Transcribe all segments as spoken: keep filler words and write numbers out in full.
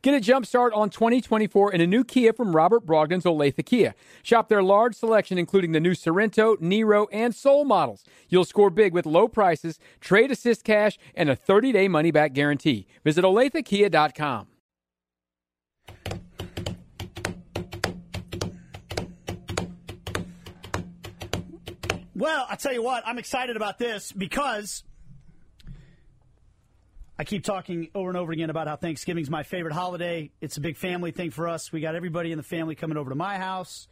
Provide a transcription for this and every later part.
Get a jump start on twenty twenty-four in a new Kia from Robert Brogdon's Olathe Kia. Shop their large selection, including the new Sorrento, Nero, and Soul models. You'll score big with low prices, trade assist cash, and a thirty-day money-back guarantee. Visit olathe kia dot com. Well, I'll tell you what, I'm excited about this because I keep talking over and over again about how Thanksgiving's my favorite holiday. It's a big family thing for us. We got everybody in the family coming over to my house.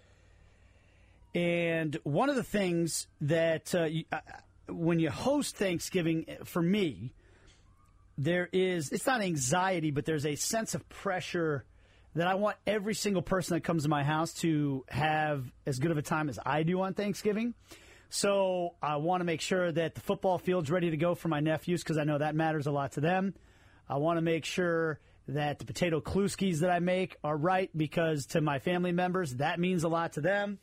And one of the things that uh, you, uh, when you host Thanksgiving, for me, there is, it's not anxiety, but there's a sense of pressure that I want every single person that comes to my house to have as good of a time as I do on Thanksgiving. So I want to make sure that the football field's ready to go for my nephews because I know that matters a lot to them. I want to make sure that the potato kluskis that I make are right because to my family members, that means a lot to them.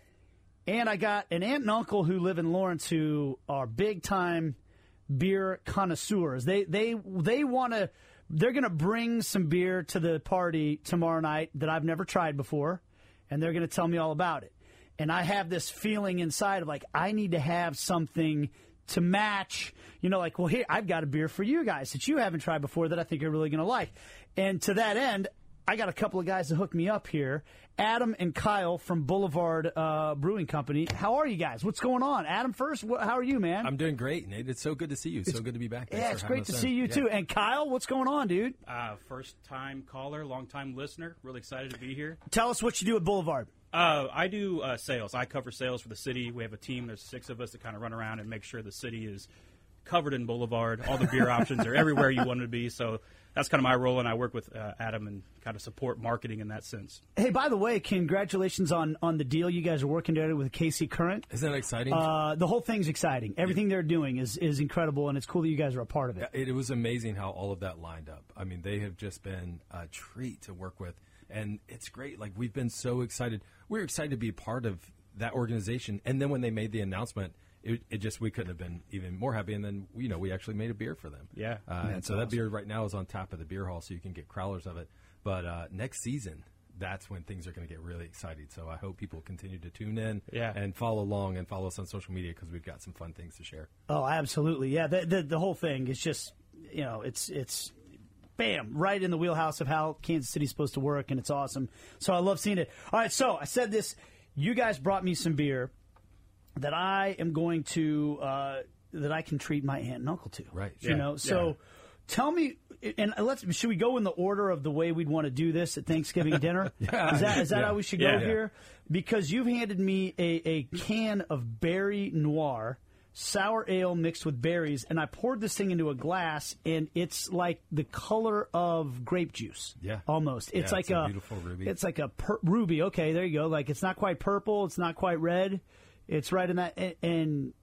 And I got an aunt and uncle who live in Lawrence who are big-time beer connoisseurs. They they they want to – they're going to bring some beer to the party tomorrow night that I've never tried before, and they're going to tell me all about it. And I have this feeling inside of like, I need to have something to match, you know, like, well, here, I've got a beer for you guys that you haven't tried before that I think you're really going to like. And to that end, I got a couple of guys to hook me up here. Adam and Kyle from Boulevard uh, Brewing Company. How are you guys? What's going on? Adam first, wh- how are you, man? I'm doing great, Nate. It's so good to see you. It's so good to be back. Thanks yeah, it's for great to us see in. you, yeah. too. And Kyle, what's going on, dude? Uh, first-time caller, long-time listener. Really excited to be here. Tell us what you do at Boulevard. Uh, I do uh, sales. I cover sales for the city. We have a team. There's six of us that kind of run around and make sure the city is covered in Boulevard. All the beer options are everywhere you want them to be. So that's kind of my role, and I work with uh, Adam and kind of support marketing in that sense. Hey, by the way, congratulations on, on the deal you guys are working together with K C Current. Isn't that exciting? Uh, the whole thing's exciting. Everything yeah. they're doing is, is incredible, and it's cool that you guys are a part of it. It, it was amazing how all of that lined up. I mean, they have just been a treat to work with, and it's great. Like, we've been so excited. We're excited to be a part of that organization, and then when they made the announcement, It, it just, we couldn't have been even more happy. And then, you know, we actually made a beer for them. Yeah. Uh, and so awesome. That beer right now is on tap of the beer hall, so you can get crowlers of it. But uh, next season, that's when things are going to get really exciting. So I hope people continue to tune in yeah. and follow along and follow us on social media because we've got some fun things to share. Oh, absolutely. Yeah. The, the, the whole thing is just, you know, it's, it's, bam, right in the wheelhouse of how Kansas City's supposed to work, and it's awesome. So I love seeing it. All right. So I said this, you guys brought me some beer that I am going to uh, that I can treat my aunt and uncle to. Right. You yeah. know. So yeah. tell me, and let's should we go in the order of the way we'd want to do this at Thanksgiving dinner? yeah. Is that is that yeah. how we should yeah. go here? Because you've handed me a, a can of Berry Noir sour ale mixed with berries, and I poured this thing into a glass, and it's like the color of grape juice. Yeah. Almost. It's yeah, like it's a, a beautiful ruby. It's like a per- ruby. Okay, there you go. Like it's not quite purple. It's not quite red. It's right in that, and, and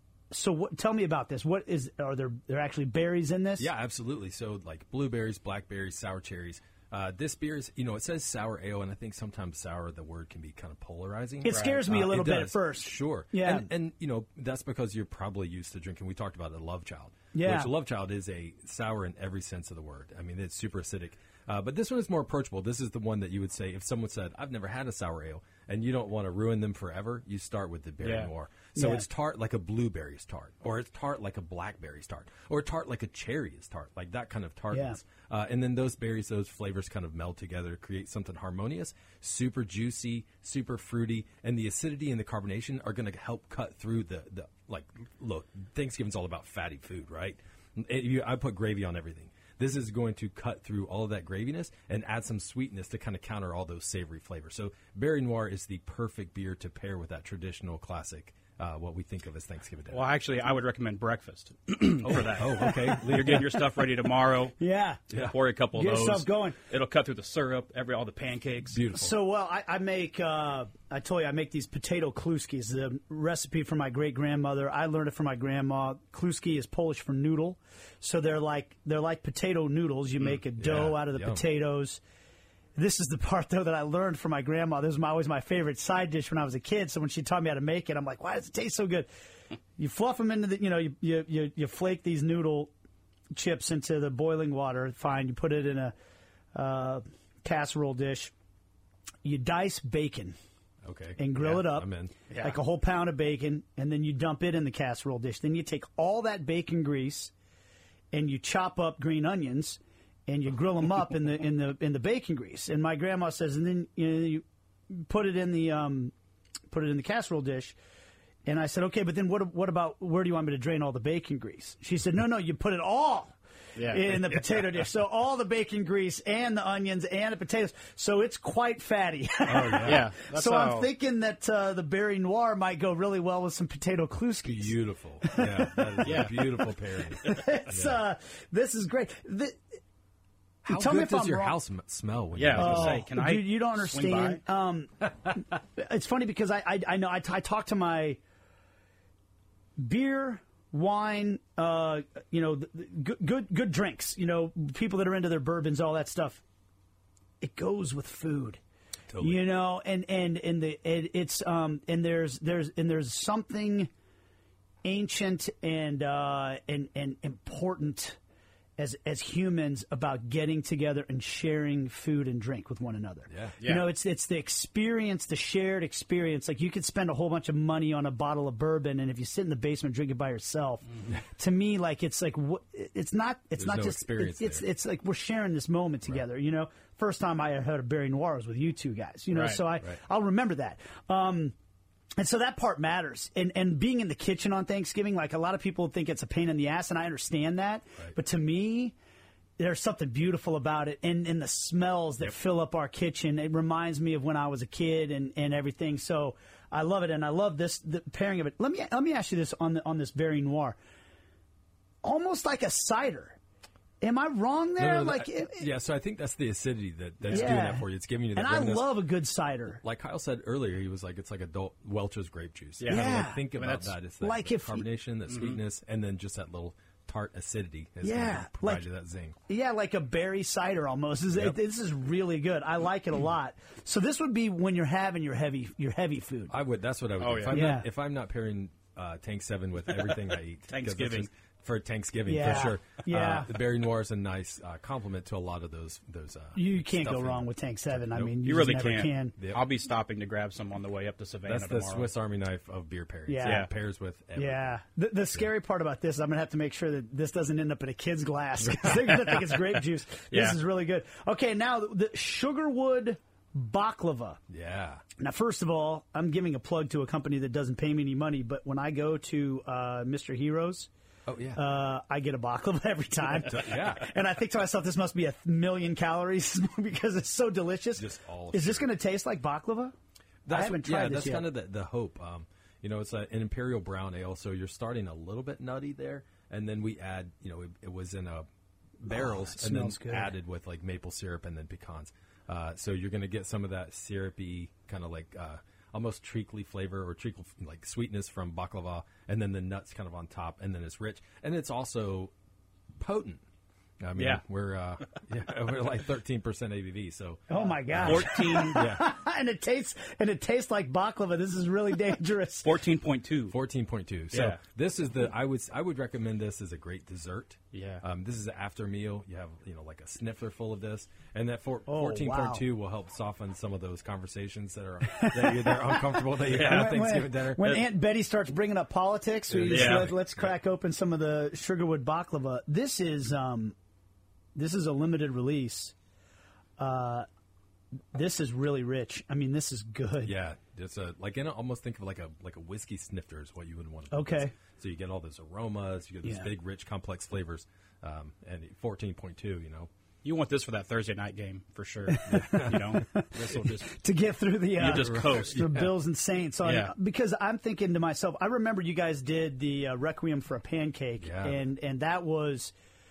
so what, tell me about this. What is, are there, there actually berries in this? Yeah, absolutely. So like blueberries, blackberries, sour cherries. Uh, this beer is, you know, it says sour ale, and I think sometimes sour, the word can be kind of polarizing. It scares me uh, a little it bit does. at first. Sure. Yeah. And, and, you know, that's because you're probably used to drinking. We talked about the Love Child. Yeah. Which Love Child is a sour in every sense of the word. I mean, it's super acidic. Uh, but this one is more approachable. This is the one that you would say, if someone said, I've never had a sour ale, and you don't want to ruin them forever, you start with the Berry Yeah. Noir. So Yeah. it's tart like a blueberry is tart, or it's tart like a blackberry is tart, or tart like a cherry is tart, like that kind of tartness. Uh, and then those berries, those flavors kind of meld together to create something harmonious, super juicy, super fruity, and the acidity and the carbonation are going to help cut through the, the, like, look, Thanksgiving's all about fatty food, right? It, you, I put gravy on everything. This is going to cut through all of that graviness and add some sweetness to kind of counter all those savory flavors. So Berry Noir is the perfect beer to pair with that traditional classic, uh, what we think of as Thanksgiving dinner. Well, actually, I would recommend breakfast for that. Oh, okay. You're getting your stuff ready tomorrow. Yeah. Yeah. Pour a couple Get of those. yourself going. It'll cut through the syrup, every all the pancakes. Beautiful. So, well, I, I make, uh, I told you, I make these potato kluskis, the recipe from my great-grandmother. I learned it from my grandma. Kluski is Polish for noodle. So they're like they're like potato noodles. You make a dough yeah, out of the yum. potatoes. This is the part, though, that I learned from my grandma. This was my, always my favorite side dish when I was a kid. So when she taught me how to make it, I'm like, why does it taste so good? You fluff them into the, you know, you, you, you, you flake these noodle chips into the boiling water. Fine. You put it in a uh, casserole dish. You dice bacon. Okay. And grill yeah, it up, I'm in. Yeah. like a whole pound of bacon, and then you dump it in the casserole dish. Then you take all that bacon grease, and you chop up green onions, and you grill them up in the in the in the bacon grease. And my grandma says, and then you know, you put it in the um, put it in the casserole dish. And I said, okay, but then what? What about where do you want me to drain all the bacon grease? She said, no, no, you put it all. Yeah. In the potato dish. So all the bacon grease and the onions and the potatoes. So it's quite fatty. Oh, yeah. Yeah. That's so how, I'm thinking that uh, the Berry Noir might go really well with some potato kluskis. Beautiful. Yeah, that is Yeah. a beautiful pairing. It's, Yeah. uh, this is great. The, How tell good me if does I'm your wrong. house sm- smell when Yeah, you I was do gonna that? say, can I Dude, you don't swing understand. by? Um, it's funny because I, I, I know I, t- I talk to my beer, wine, uh, you know, the, the good, good, good drinks. You know, people that are into their bourbons, all that stuff. It goes with food. Totally. You know, and and and the it, it's um and there's there's and there's something ancient and uh and and important as as humans about getting together and sharing food and drink with one another. Yeah. You Yeah. know, it's it's the experience, the shared experience. Like you could spend a whole bunch of money on a bottle of bourbon, and if you sit in the basement and drink it by yourself, to me, like it's like wh- it's not it's There's not no just experience it's, it's there. it's like we're sharing this moment together. You know, first time I had a Berry Noir was with you two guys. You know, Right, so I right. I'll remember that. Um, and so that part matters. And and being in the kitchen on Thanksgiving, like a lot of people think it's a pain in the ass, and I understand that. Right. But to me, there's something beautiful about it, and, and the smells that Yep. fill up our kitchen. It reminds me of when I was a kid and, and everything. So I love it, and I love this the pairing of it. Let me let me ask you this on the, on this Berry Noir, almost like a cider. Am I wrong there? No, no, like, that- it- yeah, so I think that's the acidity that, that's yeah. doing that for you. It's giving you that And I reminisce- love a good cider. Like Kyle said earlier, he was like, it's like adult Welch's grape juice. Yeah. Kinda Yeah. Like, think I mean, about that's- that. It's that, like that if- carbonation, that sweetness, and then just that little tart acidity is Yeah, going to provide like- you that zing. Yeah, like a berry cider almost. This is- Yep. This is really good. I like it a lot. So this would be when you're having your heavy your heavy food. I would. That's what I would Oh, do. If yeah. I'm Yeah. not, if I'm not pairing uh, Tank Seven with everything I eat, 'cause that's Thanksgiving. just- for Thanksgiving Yeah. for sure. Yeah. uh, the Berry Noir is a nice uh, complement to a lot of those. Those uh, You can't go stuff in wrong it. with Tank Seven. I Nope. mean, you, You just really never can't. can. Yep. I'll be stopping to grab some on the way up to Savannah That's the tomorrow. Swiss Army knife of beer pairings. Yeah. Yeah, it pairs with everything. Yeah. The, the scary part about this is I'm going to have to make sure that this doesn't end up in a kid's glass because they're going to think it's grape juice. This Yeah. is really good. Okay, now the, the Sugarwood baklava. Yeah. Now, first of all, I'm giving a plug to a company that doesn't pay me any money, but when I go to uh, Mister Heroes, Oh yeah. uh, I get a baklava every time. Yeah. And I think to myself, this must be a million calories because it's so delicious. Just all is this sugar. going to taste like baklava? I haven't what- tried yeah, this that's yet. kind of the, the hope. Um, you know, it's a, an imperial brown ale, so you're starting a little bit nutty there, and then we add, you know, it, it was in a barrels that and then smells good. added with like maple syrup and then pecans. Uh, so you're going to get some of that syrupy kind of like uh, almost treacly flavor or treacle like sweetness from baklava, and then the nuts kind of on top, and then it's rich and it's also potent. I mean, Yeah. we're uh, yeah, we're like thirteen percent A B V, so Oh my gosh! fourteen, yeah, and it tastes and it tastes like baklava. This is really dangerous. fourteen point two. fourteen point two. So Yeah. this is the I would I would recommend this as a great dessert. Yeah. Um, this is an after meal. You have you know like a sniffler full of this, and that four, Oh, fourteen point two wow. will help soften some of those conversations that are that you're they're uncomfortable that you have at When- Thanksgiving when, dinner. when Aunt Betty starts bringing up politics, we just Yeah. let, let's crack open some of the Sugarwood baklava. This is um, this is a limited release. Uh, this is really rich. I mean, this is good. Yeah, it's a like in a, almost think of like a like a whiskey snifter is what you would want to. put Okay. this. So you get all those aromas, you get those Yeah. big, rich, complex flavors, um, and fourteen point two. You know. You want this for that Thursday night game for sure. You know, this will just To get through the uh, you just coast. the Bills and Saints on Yeah. because I'm thinking to myself, I remember you guys did the uh, Requiem for a Pancake, Yeah. and and that was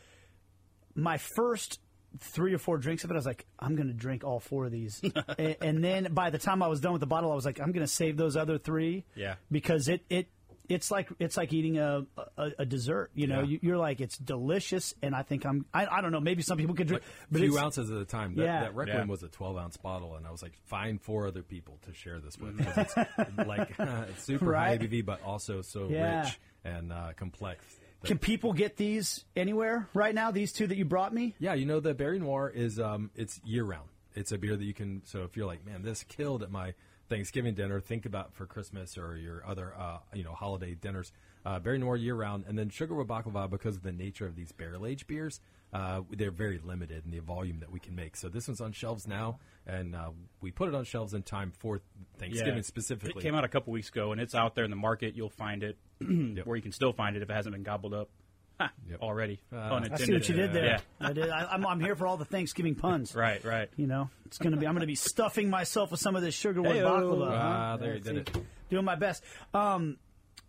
my first three or four drinks of it. I was like, I'm going to drink all four of these, and, and then by the time I was done with the bottle, I was like, I'm going to save those other three, Yeah. because it it. It's like it's like eating a a, a dessert, you know. Yeah. You, you're like it's delicious, and I think I'm. I, I don't know. Maybe some people could drink, Like but a few it's, ounces at a time. That, Yeah. that Requiem Yeah. was a twelve ounce bottle, and I was like, find four other people to share this with. 'Cause it's like it's super high Right. A B V, but also so Yeah. rich and uh, complex. Can people get these anywhere right now? These two that you brought me? Yeah, you know the Berry Noir is um, it's year round. It's a beer that you can. So if you're like, man, this killed at my Thanksgiving dinner, think about for Christmas or your other uh, you know holiday dinners. Uh, Berry Noir year round, and then Sugarwood Baklava, because of the nature of these barrel aged beers, uh, they're very limited in the volume that we can make. So this one's on shelves now, and uh, we put it on shelves in time for Thanksgiving Yeah. specifically. It came out a couple weeks ago, and it's out there in the market. You'll find it Yep. where you can still find it if it hasn't been gobbled up. Ha, Yep. already. Uh, Pun I intended. see what you did there. Yeah. I did. I, I'm, I'm here for all the Thanksgiving puns. Right, right. You know, it's gonna be. I'm gonna be stuffing myself with some of this Sugarwood Hey-o. baklava. Ah, huh? there you did See, it. Doing my best. Um,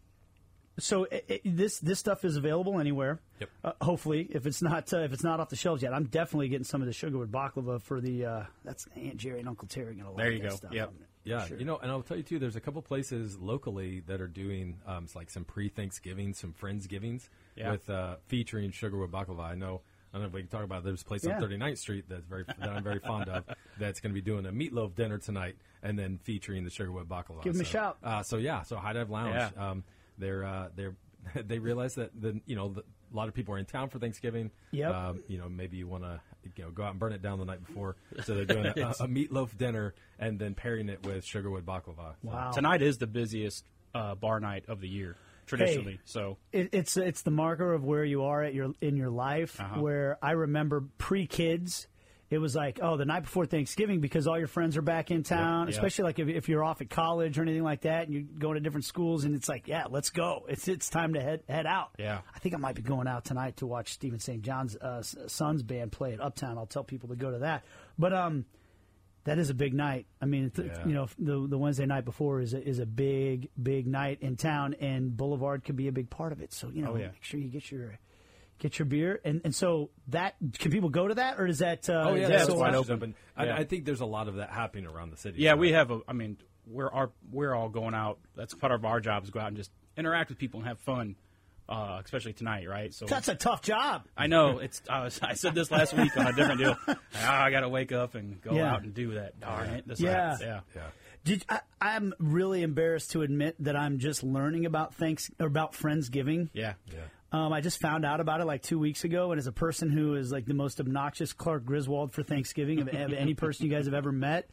so it, it, this this stuff is available anywhere. Yep. Uh, hopefully, if it's not uh, if it's not off the shelves yet, I'm definitely getting some of the Sugarwood baklava for the. Uh, that's Aunt Jerry and Uncle Terry gonna like There you that go. stuff. Yep. Yeah, Sure. you know, and I'll tell you too. There's a couple places locally that are doing um, it's like some pre-Thanksgiving, some Friendsgivings Yeah. with uh, featuring Sugarwood Baklava. I know. I don't know if we can talk about it. There's a place Yeah. on thirty-ninth Street that's very that I'm very fond of that's going to be doing a meatloaf dinner tonight and then featuring the Sugarwood Baklava. Give 'em a So, shout. Uh, so yeah, so High Dive Lounge. Yeah. Um, they're uh, they're they realize that the you know the, a lot of people are in town for Thanksgiving. Yep. Um, you know maybe you want to you know go out and burn it down the night before. So they're doing a, a, a meatloaf dinner and then pairing it with Sugarwood Baklava. So- Wow. Tonight is the busiest uh, bar night of the year, traditionally. Hey. So It, it's it's the marker of where you are at your in your life. Uh-huh. Where I remember pre-kids, it was like, oh, the night before Thanksgiving because all your friends are back in town. Yep. Especially like if, if you're off at college or anything like that, and you're going to different schools, and it's like, yeah, let's go. It's it's time to head head out. Yeah. I think I might be going out tonight to watch Stephen Saint John's uh, Sons band play at Uptown. I'll tell people to go to that. But um. That is a big night. I mean, th- Yeah. you know, the the Wednesday night before is a, is a big big night in town, and Boulevard could be a big part of it. So you know, Oh, yeah. make sure you get your get your beer, and and so that can people go to that, or is that? Uh, Oh is yeah, that that's sold wide out? open. I, Yeah. I think there's a lot of that happening around the city. yeah, So- we have a. I mean, we're our we're all going out. That's part of our job is go out and just interact with people and have fun, uh, especially tonight, right? So That's a tough job. I know it's. I, was, I said this last week on a different deal. oh, I got to wake up and go Yeah. out and do that. Darn it! This Yeah. happens. yeah. Yeah. Did I, I'm really embarrassed to admit that I'm just learning about thanks or about Friendsgiving. Yeah. Yeah. Um, I just found out about it like two weeks ago, and as a person who is like the most obnoxious Clark Griswold for Thanksgiving of, of any person you guys have ever met,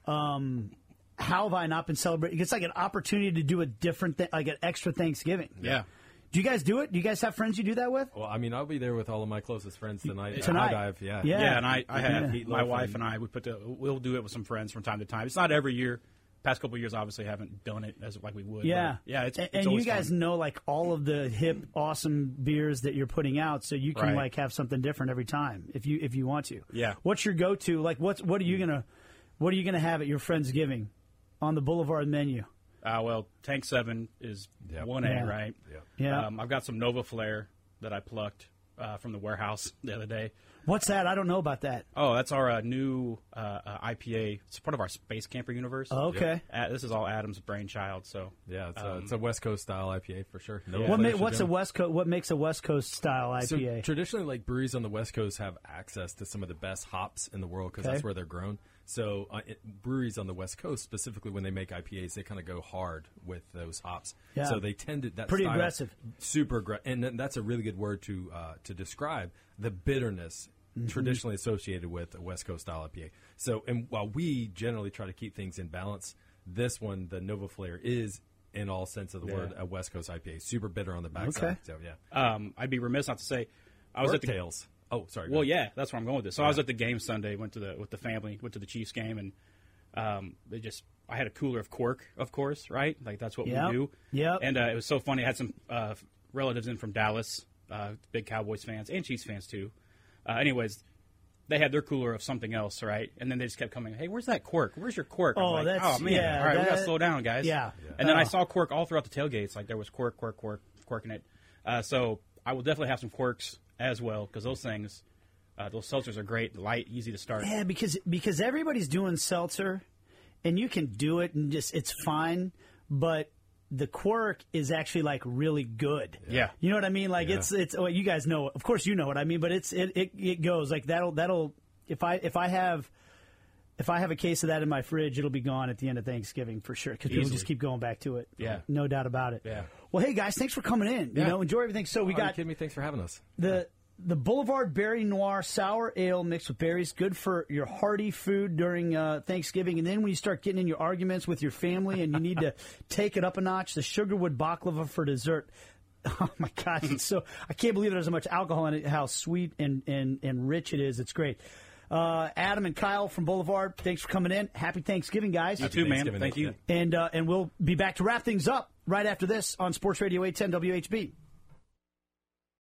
um, how have I not been celebrating? It's like an opportunity to do a different thing, like an extra Thanksgiving. Yeah. Do you guys do it? Do you guys have friends you do that with? Well, I mean, I'll be there with all of my closest friends tonight. at Tonight. High Dive, yeah. Yeah. Yeah, and I, I have Yeah. my Meatloaf wife and- and I. We put the, we'll do it with some friends from time to time. It's not every year. Past couple of years, obviously, haven't done it as like we would. Yeah, but yeah. It's, and, it's and you always guys fun. know like all of the hip, awesome beers that you're putting out, so you can Right. like have something different every time if you if you want to. Yeah. What's your go to? Like, what's what are you gonna what are you gonna have at your Friendsgiving on the Boulevard menu? Uh, well, Tank Seven is Yep. one A, Yeah. right? Yeah. Yeah. Um, I've got some Nova Flare that I plucked uh, from the warehouse the other day. What's that? I don't know about that. Oh, that's our uh, new uh, uh, I P A. It's part of our Space Camper universe. Oh, okay. Uh, this is all Adam's brainchild. So Yeah, it's, a, Um, it's a West Coast style I P A for sure. No Yeah. What flavor ma- what's a should do. West Coast? What makes a West Coast style So I P A? traditionally, like breweries on the West Coast have access to some of the best hops in the world because Okay. that's where they're grown. So uh, it, breweries on the West Coast, specifically when they make I P As, they kind of go hard with those hops. Yeah. So they tend to that Pretty style- aggressive. super aggressive, and then that's a really good word to uh, to describe the bitterness traditionally associated with a West Coast style I P A. So, and while we generally try to keep things in balance, this one, the Nova Flare, is in all sense of the Yeah. word a West Coast I P A. Super bitter on the backside. Okay. So yeah, um, I'd be remiss not to say I was at the Tails. Oh, sorry. go Well, ahead. yeah, that's where I'm going with this. So I was at the game Sunday, went to the with the family, went to the Chiefs game, and um, they just I had a cooler of cork, of course, right? Like that's what Yep. we do. Yep. And uh, it was so funny. I had some uh, relatives in from Dallas, uh, big Cowboys fans and Chiefs fans too. Uh, anyways, they had their cooler of something else, right? And then they just kept coming. Hey, where's that cork? Where's your cork? I'm Oh, like, that's- oh man! yeah, All right, we got to that- slow down, guys. yeah. And then I Oh. saw cork all throughout the tailgates. Like there was cork, cork, cork, cork in it. Uh, so I will definitely have some corks as well because those things, uh, those seltzers are great, light, easy to start. Yeah, because because everybody's doing seltzer, and you can do it and just it's fine, but the quirk is actually like really good. Yeah. You know what I mean? Like Yeah. it's it's well, you guys know, of course you know what I mean, but it's it, it, it goes like that'll that'll if I if I have if I have a case of that in my fridge, it'll be gone at the end of Thanksgiving for sure because people just keep going back to it. Yeah. No doubt about it. Yeah. Well, hey, guys, thanks for coming in. Yeah. You know, enjoy everything. So we oh, got... Are you kidding me? Thanks for having us. The the Boulevard Berry Noir Sour Ale mixed with berries, good for your hearty food during uh, Thanksgiving. And then when you start getting in your arguments with your family and you need to take it up a notch, the Sugarwood Baklava for dessert. Oh, my gosh. It's so I can't believe there's so much alcohol in it, how sweet and, and, and rich it is. It's great. Uh, Adam and Kyle from Boulevard, thanks for coming in. Happy Thanksgiving, guys. You too, man. Thank you. And, uh, and we'll be back to wrap things up right after this on Sports Radio eight ten W H B.